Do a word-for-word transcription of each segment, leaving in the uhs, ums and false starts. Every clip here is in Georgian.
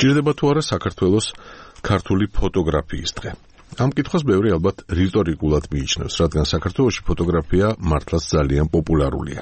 სჭირდება თუ არა საქართველოს ქართული ფოტოგრაფიის დღე? ამ კითხვას ბევრი ალბათ რიტორიკულად მიიჩნევს, რადგან საქართველოში ფოტოგრაფია მართლაც ძალიან პოპულარულია.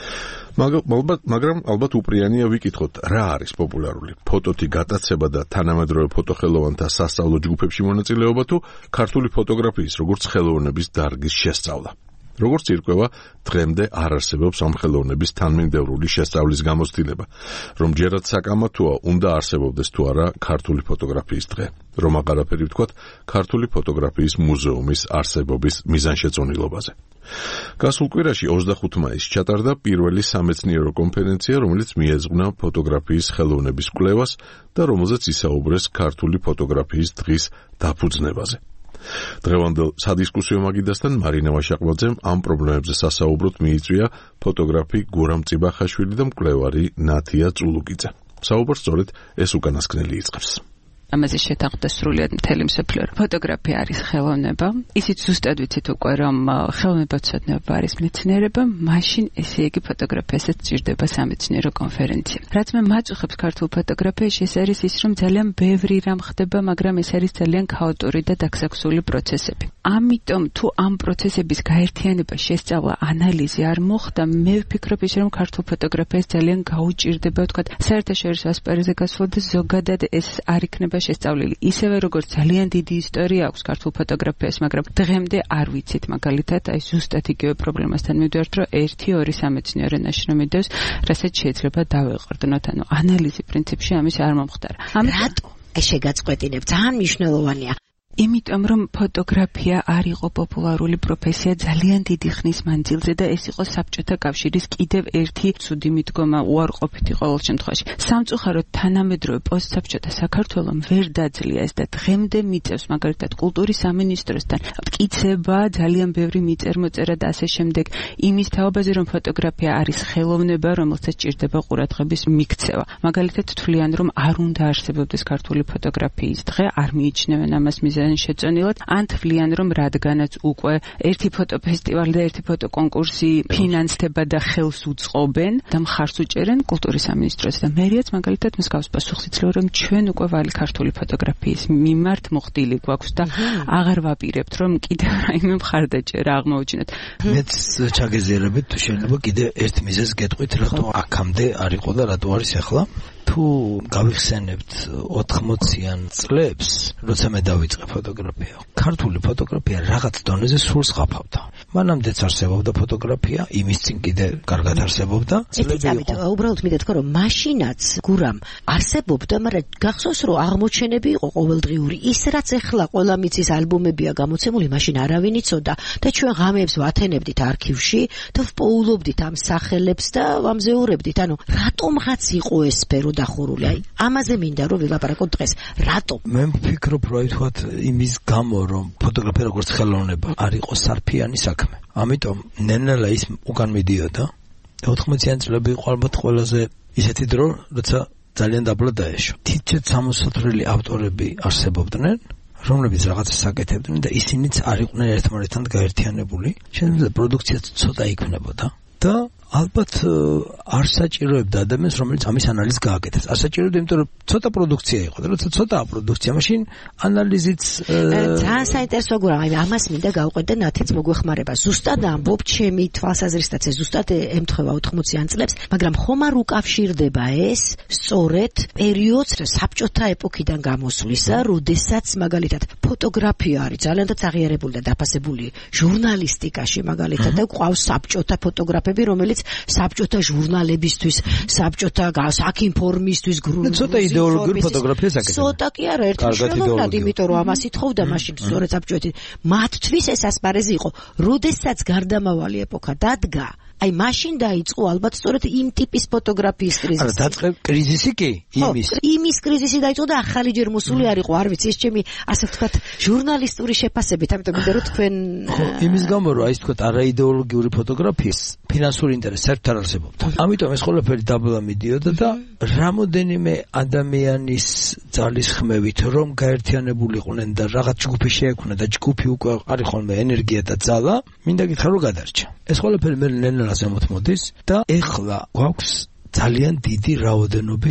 მაგრამ ალბათ უპრიანია ვიკითხოთ, რა არის პოპულარული? ფოტოთი გატაცება და თანამედროვე ფოტოხელოვანთა სასწავლო ჯგუფებში მონაწილეობა თუ ქართული ფოტოგრაფიის როგორც ხელოვნების დარგის შესწავლა? როგორც ირკვევა, დღემდე არ არსებობს ამ ხელოვნების თანმიმდევრული შესწავლის გამოცდილება, რომ ჯერაც საკამათოა უნდა არსებობდეს თუ არა ქართული ფოტოგრაფიის დღე, რომ აღარაფერი ვთქვათ ქართული ფოტოგრაფიის მუზეუმის არსებობის მიზანშეწონილობაზე. გასულ კვირაში ოცდახუთი მაისს ჩატარდა პირველი სამეცნიერო კონფერენცია, რომელიც მიეძღვნა ფოტოგრაფიის ხელოვნების კვლევას და რომელზეც ისაუბრეს ქართული ფოტოგრაფიის დღის დაფუძნებაზე. დღევანდელ სადისკუსიო მაგიდასთან მარინა ვაშაყბაძემ ამ პრობლემებზე სასაუბროდ მიიწვია ფოტოგრაფი გურამ წიბახაშვილი და მკვლევარი ნათია წულუკიძე. საუბარს სწორედ ეს უკანასკნელი იწყებს. ამაზე შეთანხმდა სრულიად მთელი მსოფლიო. ფოტოგრაფია არის ხელოვნება. ისიც ზუსტად ვიცით უკვე, რომ ხელოვნებაცოდნეობა არის მეცნიერება, მაშინ ესე იგი ფოტოგრაფიასაც სჭირდება სამეცნიერო კონფერენცია. რაც მე მაწუხებს ქართულ ფოტოგრაფიაში, ეს არის ის, რომ ძალიან ბევრი რამ ხდება, მაგრამ ეს არის ძალიან ქაოტური და დაქსაქსული პროცესები. ამიტომ თუ ამ პროცესების გაერთიანება, შესწავლა, ანალიზი არ მოხდა, მე ვფიქრობ ის, რომ ქართულ ფოტოგრაფიას ძალიან გაუჭირდება, თქვა, საერთაშორისო ასპარეზზე გასვლა და ზოგადად ეს არ იქნება შესწავლილი. ისევე როგორც ძალიან დიდი ისტორია აქვს ქართულ ფოტოგრაფიას, მაგრამ დღემდე არ ვიცით მაგალითად, აი ზუსტად იგივე პრობლემასთან მივდივართ, რომ ერთი ორი სამეცნიერო ნაშრომი დევს, რასაც შეიძლება დავეყრდნოთ, ანუ ანალიზი პრინციპში ამის არ მომხდარა. რატო? ეს შეგაწყვეტინებ, ძალიან მნიშვნელოვანია. იმიტომ რომ ფოტოგრაფია არ იყო პოპულარული პროფესია ძალიან დიდი ხნის მანძილზე და ეს იყო საბჭოთა კავშირის კიდევ ერთი ცუდი მიდგომა უარყოფითი ყოველ შემთხვევაში. სამწუხაროდ თანამედროვე პოსტსაბჭოთა საქართველომ ვერ დაძლია ეს და დღემდე მიწევს მაგალითად კულტურის სამინისტროსთან მტკიცება, ძალიან ბევრი მიწერ-მოწერა და ასე შემდეგ იმის თაობაზე, რომ ფოტოგრაფია არის ხელოვნება, რომელსაც სჭირდება ყურადღების მიქცევა. მაგალითად თვლიან, რომ არ უნდა არსებობდეს ქართული ფოტოგრაფიის დღე, არ მიიჩნევენ ამას მიზანი შეწონილად, ან თვლიან, რომ რადგანაც უკვე ერთი ფოტოფესტივალი და ერთი ფოტოკონკურსი ფინანსდება და ხელს უწყობენ და მხარს უჭერენ კულტურის სამინისტროს და მერიაც მაგალითად მსგავს პასუხს იძლევა, რომ ჩვენ უკვე ვალი ქართული ფოტოგრაფიის მიმართ მოხდილი გვაქვს და აღარ ვაპირებთ, რომ კიდევ რაიმე მხარდაჭერა აღმოუჩინოთ. მეც ჩაგეზიარებით, თუ შეიძლება კიდე ერთ მიზეზს გეტყვით, რატო აქამდე არ იყო და რატო არის ახლა? თუ გავიხსენებთ ოთხმოციან წლებს, როცა მე დავიწყე ფოტოგრაფია, ქართული ფოტოგრაფია რაღაც დონეზე სულს ყაფავდა. მანამდეც არსებობდა ფოტოგრაფია, იმის წინ კიდე კარგად არსებობდა. წლები უბრალოდ მინდა თქვა, რომ მაშინაც გურამ არსებობდა, მაგრამ გახსოვს, რომ აღმოჩენები იყო ყოველდღიური. ის რაც ეხლა ყველა მიწის ალბომებია გამოცემული, მაშინ არავინ იცოდა და ჩვენ ღამეებს ვათენებდით არქივში და ვპოულობდით ამ სახელებს და ვამზეურებდით. ანუ რატომღაც იყო ეს სფერო დახურული. აი, ამაზე მინდა რომ ვილაპარაკოთ დღეს. რატო? მე ვფიქრობ, რომ თქვათ იმის გამო, რომ ფოტოგრაფია როგორც ხელოვნება არ იყო სარფიანი საქმე. ამიტომ ნენელა ის უკან მიდიოდა და ოთხმოციანი წლები იყო ალბათ ყველაზე ისეთი დრო, როცა ძალიან დაბლა დაეშო. თითქოს სამოცდათვრილი ავტორები არსებობდნენ, რომლებიც რაღაცას აკეთებდნენ და ისინიც არ იყვნენ ერთმანეთთან გაერთიანებული. შეიძლება პროდუქციაც ცოტა იქნებოდა და ალბათ არ საჭიროებდა ადამიანს, რომელიც ამის ანალიზს გააკეთებს. არ საჭიროებდა, იმიტომ რომ ცოტა პროდუქცია იყო და როცა ცოტაა პროდუქცია, მაშინ ანალიზიც ძალიან საინტერესო გურამ, აი ამას მინდა გავყვეთ და ნათიც მოგვეხმარება. ზუსტად ამბობ, ჩემი თვალსაზრისითაც ეს ზუსტად ემთხვევა ოთხმოციან წლებს, მაგრამ ხომ არ უკავშირდება ეს სწორედ პერიოდს საბჭოთა ეპოქიდან გამოსვლისა, როდესაც მაგალითად ფოტოგრაფია არის ძალიანაც აღიარებული და დაფასებული ჟურნალისტიკაში მაგალითად და ყავს საბჭოთა ფოტოგრაფები, რომელიც საბჭოთა ჟურნალებისთვის, საბჭოთა საქინფორმისთვის, ცოტა იდეოლოგიური ფოტოგრაფიას აკეთებდა. ცოტა კი არა, ერთი მნიშვნელოვნად, იმიტომ რომ ამას ითხოვდა მაშინ სწორედ საბჭოთი. მათთვის ეს ასპარეზი იყო, როდესაც გარდამავალი ეპოქა დადგა. აი მაშინ დაიწყო ალბათ სწორედ იმ ტიპის ფოტოგრაფიის კრიზისი. არა, დაწყე კრიზისი კი, იმის. იმის კრიზისი დაიწყო და ახალი ჯერ მოსული არ იყო, არ ვიცი, ეს ჩემი ასე ვთქვათ, ჟურნალისტური შეფასებით, ამიტომ მინდა რომ თქვენ ხო, იმის გამო რომ აი ეს ვთქვათ, არაიდეოლოგიური ფოტოგრაფიის ფინანსური ინტერესი საერთოდ არ არსებობდა. ამიტომ ეს ყველაფერი დაბლა მიდიოდა და რამოდენიმე ადამიანის ძალისხმევით რომ გაერთიანებულიყვნენ და რაღაც ჯგუფი შეექმნა და ჯგუფი უკვე არის ხოლმე ენერგია და ძალა, მინდა გითხრა რომ გადარჩა. ეს ყველაფერი მე ნენელას ემოთმოდის და ეხლა გვაქვს ძალიან დიდი რაოდენობის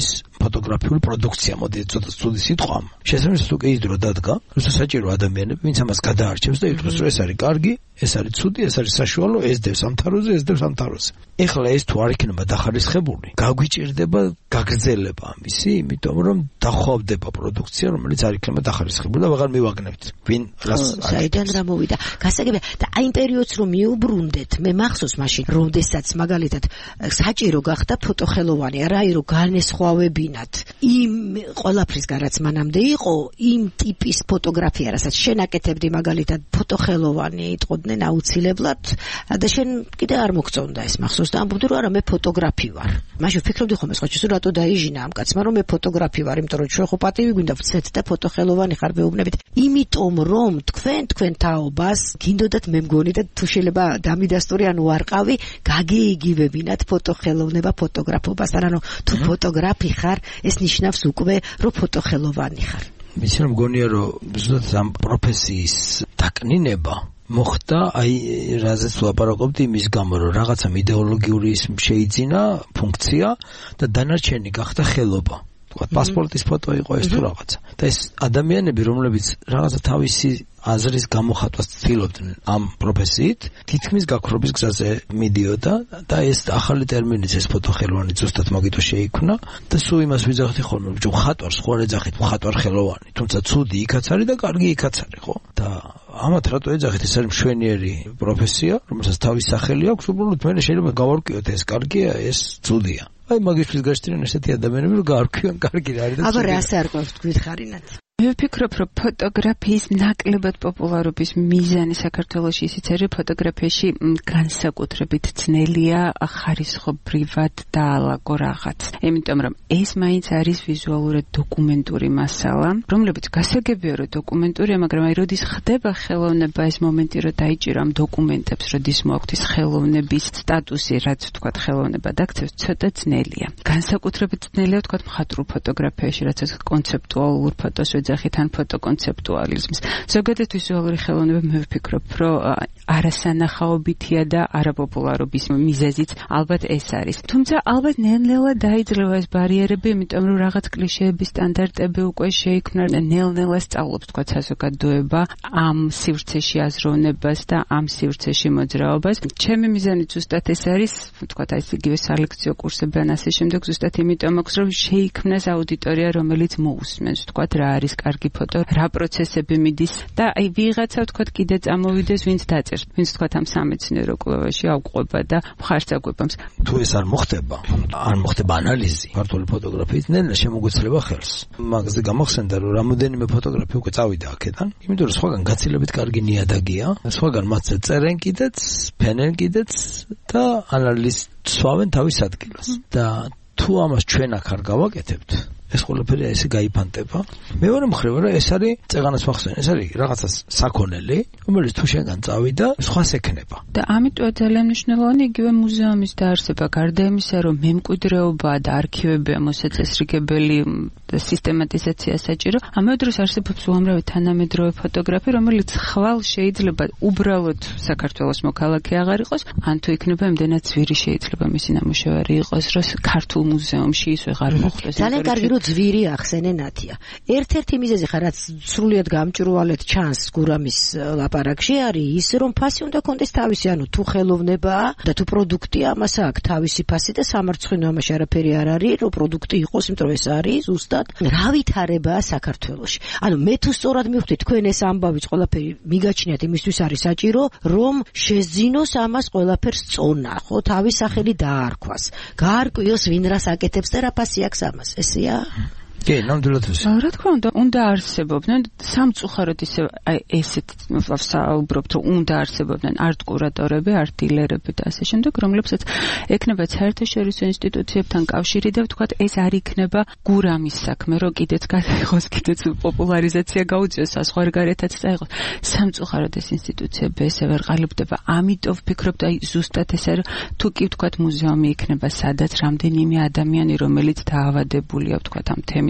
ფოტოგრაფიული პროდუქცია, მოდი ცოტა ცუდი სიტყვა. შესაბამისად უკვე ის დრო დადგა, რომ საჭირო ადამიანები, ვინც ამას გადაარჩევს და ითქვას, რომ ეს არის კარგი, ეს არის ცუდი, ეს არის საშუალო, ეს დევს ამ თაროზე, ეს დევს ამ თაროზე. ეხლა ეს თუ არ იქნება დახარისხებული, გაგვიჭირდება გაგრძელება ამისი, იმიტომ რომ დახვავდება პროდუქცია, რომელიც არ იქნება დახარისხებული და აღარ მივაგნებთ. ვინ რას საიდან რა მოვიდა? გასაგებია და აი იმ პერიოდს რომ მიუბრუნდეთ, მე მახსოვს მაშინ, როდესაც მაგალითად საჭირო გახდა ფოტოხელოვანი, არა აი რომ განესხვავებინათ. იმ ყველაფრისგან რაც მანამდე იყო, იმ ტიპის ფოტოგრაფია, რასაც შენ აკეთებდი მაგალითად ფოტოხელოვანი იტყოდნენ აუცილებლად და შენ კიდე არ მოგწონდა ეს მახსოვს და ამბობდი რომ არა მე ფოტოგრაფი ვარ. მაშინ ვფიქრობდი ხოლმე სხვა ჩვენ რატო დაიჟინა ამ კაცმა რომ მე ფოტოგრაფი ვარ, იმიტომ რომ ჩვენ ხო პატივი გვინდა ვცეთ და ფოტოხელოვანი ხარ მეუბნებით. იმიტომ რომ თქვენ თქვენ თაობას გინდოდათ მე მგონი და თუ შეიძლება დამიდასტური ანუ არყავი გაგეიგივებინათ ფოტოხელოვნება ფოტოგრაფობასთან, ანუ თუ ფოტოგრაფი ხარ ეს ნიშნავს უკვე რომ ფოტოხელოვანი ხარ. ვიცი რომ მგონია რომ ზუსტად ამ პროფესიის დაკნინება მოხდა აი რაზეც ვაპარაკობდი იმის გამო რომ რაღაცა იდეოლოგიური შეიძინა ფუნქცია და დანარჩენი გახდა ხელობა. თქვა პასპორტის ფოტო იყო ეს თუ რაღაცა. და ეს ადამიანები რომლებიც რაღაცა თავისი აზრის გამოხატვას ცდილობდნენ ამ პროფესიით, თითქმის გაქრობის გზაზე მიდიოდა და ეს ახალი ტერმინიც ეს ფოტოხელოვანი ზუსტად მაგითო შეიქმნა და სულ იმას ვიძახდი ხოლმე, რომ მხატვარს ხო არ ეძახით მხატვარ ხელოვანი, თუმცა ცუდი იქაც არის და კარგი იქაც არის, ხო? და ამათ რატო ეძახით, ეს არის მშვენიერი პროფესია, რომელსაც თავის სახელი აქვს, უბრალოდ მე შეიძლება გავარკვიოთ ეს კარგია, ეს ცუდია. აი მაგისთვის გაჩნდნენ ესეთი ადამიანები, რომ გაარკვიონ კარგი რა არის და ცუდი. აბა რა საერთოდ გითხარინათ? მე ვფიქრობ, რომ ფოტოგრაფიის ნაკლებად პოპულარობის მიზანი საქართველოში ისიც არის, ფოტოგრაფიაში განსაკუთრებით ძნელია ხარისხობრივად დაალაგო რაღაც. იმიტომ რომ ეს მაინც არის ვიზუალურად დოკუმენტური მასალა, რომლებიც გასაგებია, რომ დოკუმენტურია, მაგრამ აი როდის ხდება ხელოვნება ეს მომენტი, რომ დაიჭირო ამ დოკუმენტებს, როდის მოაქვს ხელოვნების სტატუსი, რაც ვთქვათ ხელოვნება დაქცევს, ცოტა ძნელია. განსაკუთრებით ძნელია ვთქვათ მხატვრულ ფოტოგრაფიაში, რაც კონცეპტუალურ ფოტოს ძახით ან ფოტოკონცეპტუალიზმს. ზოგადად ვიზუალური ხელოვნება მე ვფიქრობ, რომ არასანახაობითია და არაპოპულარობის მიზეზიც ალბათ ეს არის. თუმცა ალბათ ნელ-ნელა დაიძლევა ეს ბარიერები, იმიტომ რომ რაღაც კლიშეების სტანდარტები უკვე შეიქმნა, ნელ-ნელა სწავლობს თქვა საზოგადოება ამ სივრცეში აზროვნებას და ამ სივრცეში მოძრაობას. ჩემი მიზანი ზუსტად ეს არის, თქვა ეს იგივე სალექციო კურსები ან ასე შემდეგ, ზუსტად იმიტომ აქვს, რომ შეიქმნას აუდიტორია, რომელიც მოусმენს, თქვა რა არის კარგი ფოტო, რა პროცესები მიდის და აი ვიღაცა ვთქვათ კიდე წამოვიდეს, ვინც დაწერს, ვინც ვთქვათ ამ სამეცნიერო კვლევაში ავყვება და მხარს აგვებამს. თუ ეს არ მოხდება, არ მოხდება ანალიზი ქართული ფოტოგრაფიის, ნელა შემოგვეცლება ხელს. მაგაზე გამახსენდა, რომ რამოდენიმე ფოტოგრაფი უკვე წავიდა აქედან, იმიტომ რომ სხვაგან გაცილებით კარგი ნიადაგია, სხვაგან მათზე წერენ კიდეც, ფენენ კიდეც და ანალიზს სვავენ თავის ადგილას. და თუ ამას ჩვენ აქ არ გავაკეთებთ, ეს ყველაფერი ესე გაიფანტება. მეორე მხრივ რა ეს არის წეღანას მახსოვს, ეს არის რაღაცას საქონელი, რომელიც თუ შენგან წავიდა, სხვას ექნება. და ამიტომ ძალიან მნიშვნელოვანი იგივე მუზეუმის დაარსება, გარდა იმისა, რომ მემკვიდრეობა და არქივებია მოსაწესრიგებელი და სისტემატიზაცია საჭირო, ამავე დროს არსებობს უამრავი თანამედროვე ფოტოგრაფი, რომელიც ხვალ შეიძლება უბრალოდ საქართველოს მოქალაქე აღარ იყოს, ან თუ იქნება იმდენად ძვირი შეიძლება მისი ნამუშევარი იყოს, რომ ქართულ მუზეუმში ის ვეღარ მოხვდეს. ძალიან კარგი ძვირი ახსენე ნათია. ერთ-ერთი მიზეზი ხარ რაც სრულიად გამჭვირვალედ ჩანს გურამის ლაპარაკში არის ის რომ ფასი უნდა კონდეს თავისი, ანუ თუ ხელოვნებაა და თუ პროდუქტია, ამას აქვს თავისი ფასი და სამარცხვინო ამაში არაფერი არ არის, რომ პროდუქტი იყოს, იმიტომ რომ ეს არის ზუსტად რა ვითარებაა საქართველოში. ანუ მე თუ სწორად მივხვდი თქვენ ეს ამბავიც ყველაფერი მიგაჩნიათ, იმისთვის არის საჭირო რომ შეზინოს ამას ყველაფერს წონა, ხო, თავის სახელი დაარქვას. გაარკვიოს ვინ რას აკეთებს და რა ფასი აქვს ამას. ესეა კი, ნამდვილად ისე. რა თქმა უნდა, უნდა არსებობდნენ სამწუხაროდ ისე აი ესეთ ვსაუბრობთ, რომ უნდა არსებობდნენ არტ კურატორები, არტ დილერები და ასე შემდეგ, რომლებსაც ექნება საერთაშორისო ინსტიტუციებთან კავშირი და ვთქვათ, ეს არ იქნება გურამის საქმე, რომ კიდეც გაიღოს, კიდეც პოპულარიზაცია გაუწიოს, საზღვარგარეთაც წაიღოს. სამწუხაროდ ეს ინსტიტუციები ესე ვერ ყალიბდება. ამიტომ ვფიქრობ, აი ზუსტად ესე რომ თუ კი ვთქვათ, მუზეუმი იქნება, სადაც რამდენიმე ადამიანი, რომელიც დაავადებულია, ვთქვათ, ამ თემით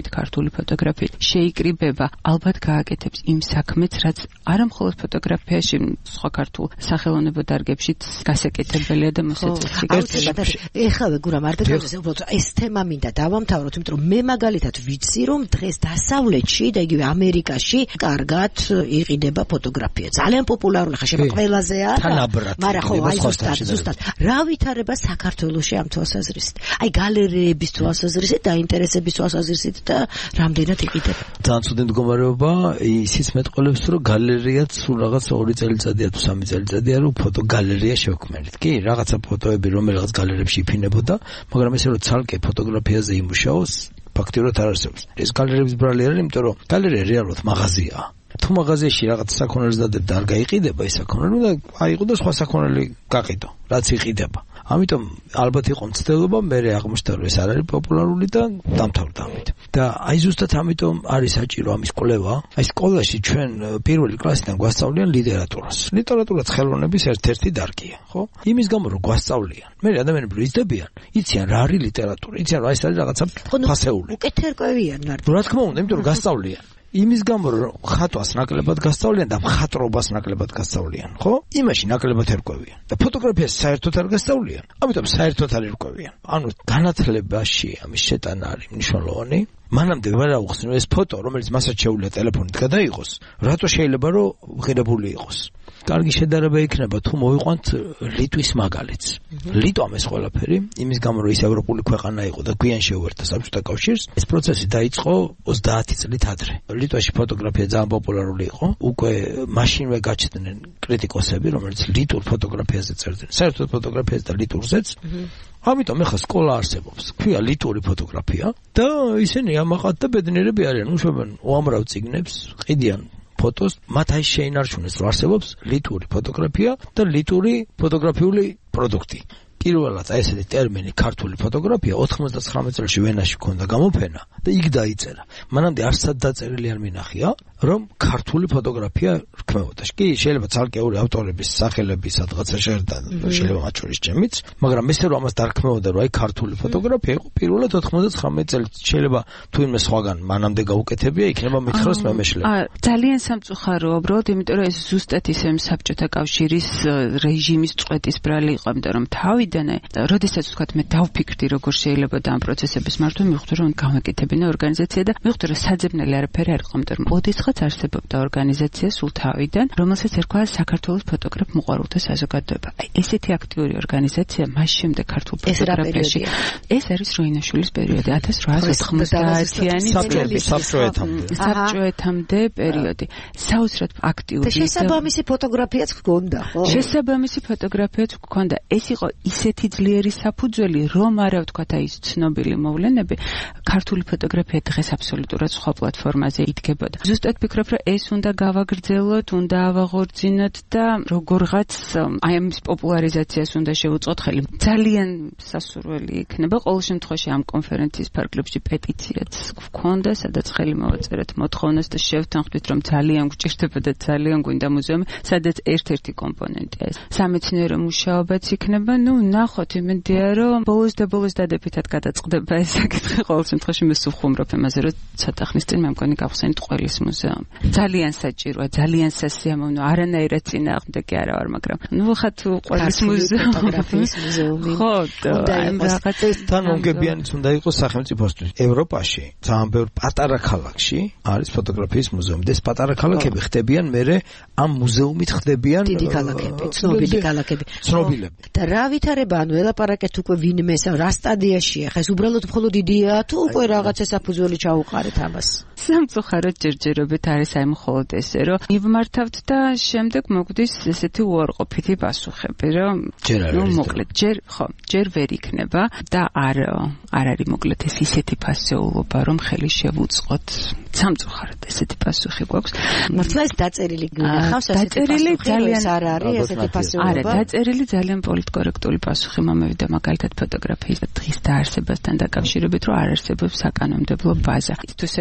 ქართული ფოტოგრაფიით შეიკრიბება, ალბათ გააკეთებს იმ საქმეც, რაც არა მხოლოდ ფოტოგრაფიაში, სხვა ქართულ სახელოვნებო დარგებშიც გასაკეთებელია და მოსაწყვეტია. ეხლა გურამ არ დაგავდეს, უბრალოდ ეს თემა მინდა დავამთავროთ, იმიტომ რომ მე მაგალითად ვიცი, რომ დღეს დასავლეთში და იგივე ამერიკაში კარგად იყიდება ფოტოგრაფია. ძალიან პოპულარული ხა შევა ყველაზეა, მაგრამ ხო, აი ზუსტად, ზუსტად. რა ვითარება საქართველოში ამ თვალსაზრისით? აი გალერეების თვალსაზრისით, დაინტერესების თვალსაზრისით და რამდენად იყიდება? ძალიან ცუდი მდგომარეობა, ისიც მეტყოლებს, რომ გალერეაც სულ რაღაც ორი წელიწადია თუ სამი წელიწადია, რომ ფოტო გალერეა შევქმნით. კი, რაღაცა ფოტოები რომელიღაც გალერეებში იფინებოდა, მაგრამ ესე რომ ცალკე ფოტოგრაფიაზე იმუშაოს, ფაქტიურად არ არსებობს. ეს გალერეების ბრალი არის, იმიტომ რომ გალერეა რეალურად მაღაზიაა. თუ მაღაზიაში რაღაც საქონელს დადებ და არ გაიყიდება ეს საქონელი, და აიღო და სხვა საქონელი გაყიდო, რაც იყიდება. ამიტომ ალბათ იყო მცდელობა, მე აღმოჩნდა რომ ეს არ არის პოპულარული და დამთავრდა ამით. და აი ზუსტად ამიტომ არის საჭირო ამის კვლევა. აი სკოლაში ჩვენ პირველი კლასიდან გვასწავლიან ლიტერატურას. ლიტერატურაც ხელოვნების ერთ-ერთი დარგია, ხო? იმის გამო რომ გვასწავლიან. მე ადამიანები რო იზრდებიან, იციან რა არის ლიტერატურა, იციან რა ეს არის რაღაცა ფასეული. უკეთერკვევიან მარტო. რა თქმა უნდა, იმიტომ რომ გასწავლიან. იმის გამო რომ ხატვას ნაკლებად გასწავლიან და მხატვრობას ნაკლებად გასწავლიან, ხო? იმაში ნაკლებად ერკვევიან. და ფოტოგრაფიას საერთოდ არ გასწავლიან. ამიტომ საერთოდ არ ერკვევიან. ანუ განათლებაში ამის შეტანა არის მნიშვნელოვანი. მანამდე ვერ აუხსნო ეს ფოტო, რომელიც მასაც შეუძლია ტელეფონით გადაიღოს, რატო შეიძლება რომ ღირებული იყოს? კარგი შედარება იქნება თუ მოვიყვანთ ლიტვის მაგალითს. ლიტვამ ეს ყველაფერი, იმის გამო რომ ის ევროპული ქვეყანა იყო და გვიან შეუერთდა საბჭოთა კავშირს, ეს პროცესი დაიწყო ოცდაათი წლით ადრე. ლიტვაში ფოტოგრაფია ძალიან პოპულარული იყო. უკვე მაშინვე გაჩნდნენ კრიტიკოსები, რომელიც ლიტურ ფოტოგრაფიაზე წერდნენ. საერთოდ ფოტოგრაფიაზე და ლიტურზეც. ამიტომ ეხლა სკოლა არსებობს. ქვია ლიტური ფოტოგრაფია და ისინი ამაყად და ბედნიერები არიან, უშვებენ უამრავ წიგნებს, ყიდიან ფოტოს, მათ აი შეინარჩუნეს რომ არსებობს ლიტური ფოტოგრაფია და ლიტური ფოტოგრაფიული პროდუქტი. პირველად აი ესეთი ტერმინი ქართული ფოტოგრაფია ოთხმოცდაცხრამეტ წელს ვენაში ჰქონდა გამოფენა და იქ დაიწერა. მანამდე არსად დაწერილი არ მინახია, რომ ქართული ფოტოგრაფია რქმეოდა. კი, შეიძლება ცალკეული ავტორების სახელები სადღაცა შეერთა, შეიძლება მათ შორის ჩემიც, მაგრამ ესე რომ ამას დარქმეოდა, რომ აი ქართული ფოტოგრაფია იყო პირველად ოთხმოცდაცხრამეტ წელს. შეიძლება თუ იმ სხვაგან მანამდე გაუკეთებია, იქნება მითხრას მემეშლება. ძალიან სამწუხაროა, უბრალოდ, იმიტომ რომ ეს ზუსტად ისე საბჭოთა კავშირის რეჟიმის წვეთის ბრალი იყო, იმიტომ რომ თავი როდესაც ვთქვათ მე დავფიქრდი როგორ შეიძლება და ამ პროცესების მართვა მივხვდი რომ გამაკეთებინა ორგანიზაცია და მივხვდი რომ საძებნელი არაფერი არ იყო იმიტომ რომ ოდესღაც არსებობდა ორგანიზაცია სულ თავიდან რომელსაც ერქვა საქართველოს ფოტოგრაფ მოყვარულთა საზოგადოება. აი ესეთი აქტიური ორგანიზაცია მას შემდეგ ქართულ ფოტოგრაფიაში ეს არის როინაშვილის პერიოდი ათას რვაასი ოცდაათიანი წლები საბჭოეთამდე პერიოდი საოცრად აქტიური და შესაბამისი ფოტოგრაფიაც ჰქონდა ხო? შესაბამისი ფოტოგრაფიაც ჰქონდა. ეს იყო ისეთი ძლიერი საფუძველი, რომ არა ვთქვათ აი ეს ცნობილი მოვლენები, ქართული ფოტოგრაფია დღეს აბსოლუტურად სხვა პლატფორმაზე იდგებოდა. ზუსტად ვფიქრობ, რომ ეს უნდა გავაგრძელოთ, უნდა ავაღორძინოთ და როგორღაც აი ამის პოპულარიზაციას უნდა შევუწყოთ ხელი. ძალიან სასურველი იქნება ყოველ შემთხვევაში ამ კონფერენციის ფარგლებში პეტიციაც გვქონდა, სადაც ხელი მოვაწერეთ მოთხოვნას და შევთანხმდით, რომ ძალიან გვჭირდება და ძალიან გვინდა მუზეუმი, სადაც ერთ-ერთი კომპონენტია ეს. სამეცნიერო მუშაობაც იქნება, ну, ნახოთ, იმედია, რომ ბოლოს და ბოლოს დადებითად გადაწყდება ეს საკითხი. ყოველ შემთხვევაში მე სულ ხუმრობ იმაზე, რომ ცოტა ხნის წინ მე მგონი გავხსენით ყველის მუზეუმი. ძალიან საჭიროა, ძალიან სასიამოვნო, არანაირად წინააღმდეგი არა ვარ, მაგრამ ну, ხა თუ ყველის მუზეუმი, ფოტოგრაფიის მუზეუმი. ხო, აი რაღაც თან მომგებიანიც უნდა იყოს სახელმწიფოსთვის. ევროპაში, ძალიან ბევრ პატარა ქალაქში არის ფოტოგრაფიის მუზეუმი. ეს პატარა ქალაქები ხდებიან მერე ამ მუზეუმით ხდებიან დიდი ქალაქები, ცნობილი ქალაქები. ცნობილები. და რა ვითარება, ანუ ელაპარაკეთ უკვე ვინმე, რა სტადიაშია, ხა ეს უბრალოდ მხოლოდ იდეა თუ უკვე რაღაცა საფუძველი ჩაუყარეთ ამას? სამწუხაროდ ჯერჯერობით არის აი მხოლოდ ესე, რომ მივმართავთ და შემდეგ მოგვდის ესეთი უარყოფითი პასუხები, რომ ნუ მოკლედ ჯერ ხო, ჯერ ვერ იქნება და არ არ არის მოკლედ ეს ისეთი ფასეულობა, რომ ხელი შევუწყოთ. სამწუხაროდ ესეთი პასუხი გვაქვს. მართლა ეს დაწერილი გინახავს ესეთი პასუხი, ეს არ არის ესეთი პასუხი. არა, დაწერილი ძალიან პოლიტკორექტული პასუხი მომევიდა მაგალითად ფოტოგრაფიის დღის დაარსებასთან დაკავშირებით, რომ არ არსებობს საკანონმდებლო ბაზა. თუ სერიოზულად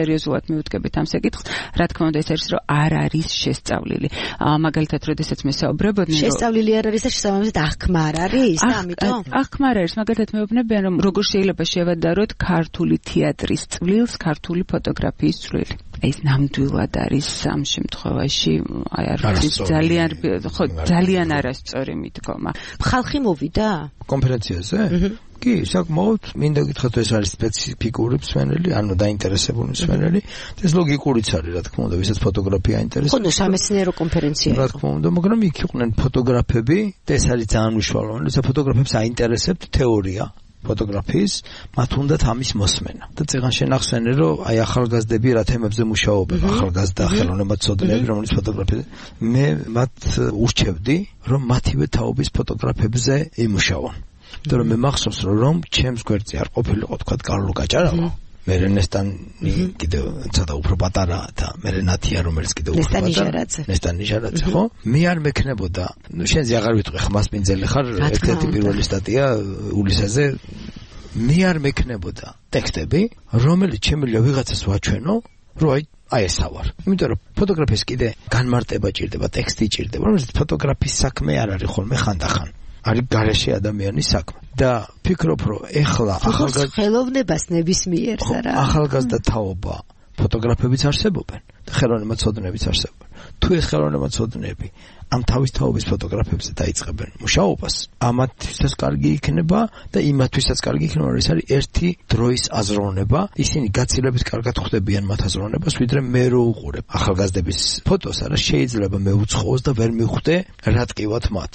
მივუდგებით ამ საკითხს, რა თქმა უნდა ეს არის რომ არ არის შესწავლილი. მაგალითად, როდესაც მე საუბრობოდნენ, შესწავლილი არ არის და შესაბამისად აღქმა არ არის და ამიტომ აღქმა არ არის, მაგალითად მეუბნებიან რომ როგორ შეიძლება შევადაროთ ქართული თეატრის წვლილს ქართული ფოტოგრაფიის წვლილი. ეს ნამდვილად არის ამ შემთხვევაში აი არის ძალიან ხო ძალიან არასწორი მიდგომა. ხალხი მოვიდა კონფერენციაზე? კი, საკმაოდ მინდა გითხრათ ეს არის სპეციფიკური მსმენელი, ანუ დაინტერესებული მსმენელი. ეს ლოგიკურიც არის, რა თქმა უნდა, ვისაც ფოტოგრაფია აინტერესებს. ხო, სამეცნიერო კონფერენცია. რა თქმა უნდა, მაგრამ იქ იყვნენ ფოტოგრაფები და ეს არის ძალიან მნიშვნელოვანი, როცა ფოტოგრაფებს აინტერესებთ თეორია ფოტოგრაფიის, მათ უნდათ ამის მოსმენა. და წეგან შენახსენე, რომ აი ახალგაზრდები რა თემებზე მუშაობენ, ახალგაზრდა ხელოვნებაცოდნეები, რომელიც ფოტოგრაფია. მე მათ ურჩევდი, რომ მათივე თაობის ფოტოგრაფებზე იმუშაონ. იმიტომ რომ მე მახსოვს, რომ ჩემს გვერდზე არ ყოფილიყო თქვა კარლო გაჭარავა. მე რენესტანი კიდევ ცოტა უფრო პატარაა და მე რენათია რომელიც კიდევ უფრო პატარა. ნესტანი ჟარაძე, ხო? მე არ მექნებოდა. ნუ შენზე აღარ ვიტყვი ხმას პინძელი ხარ, ერთ-ერთი პირველი სტატია ულისეზე. მე არ მექნებოდა ტექსტები, რომელიც შემიძლია ვიღაცას ვაჩვენო, რომ აი აი ესა ვარ. იმიტომ რომ ფოტოგრაფიის კიდე განმარტება ჭირდება, ტექსტი ჭირდება, რომელიც ფოტოგრაფიის საქმე არ არის ხოლმე ხანდახან. არის გარეშე ადამიანის საქმე. და ფიქრობ, რომ ეხლა ახალგაზრდა ხელოვნებას ნებისმიერ არა. ახალგაზრდა თაობა ფოტოგრაფებიც არსებობენ და ხელოვნებაცოდნეებიც არსებობენ. თუ ეს ხელოვნებაცოდნეები ამ თავის თაობის ფოტოგრაფებზე დაიწყებენ მუშაობას, ამათვისაც კარგი იქნება და იმათვისაც კარგი იქნება, რომ ეს არის ერთი დროის აზროვნება. ისინი გაცილებით კარგად ხვდებიან მათ აზროვნებას, ვიდრე მე რო უყურებ ახალგაზრდების ფოტოს, არა შეიძლება მე უცხოოს და ვერ მივხვდე რა ტკივათ მათ.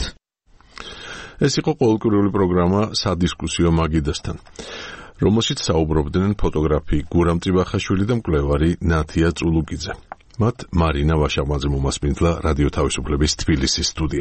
ეს იყო ყოველკვირეული პროგრამა სადისკუსიო მაგიდასთან, რომელშიც საუბრობდნენ ფოტოგრაფი გურამ წიბახაშვილი და მკვლევარი ნათია წულუკიძე. მათ მარინა ვაშამაძე მომასპინძლა რადიო თავისუფლების თბილისის სტუდიაში.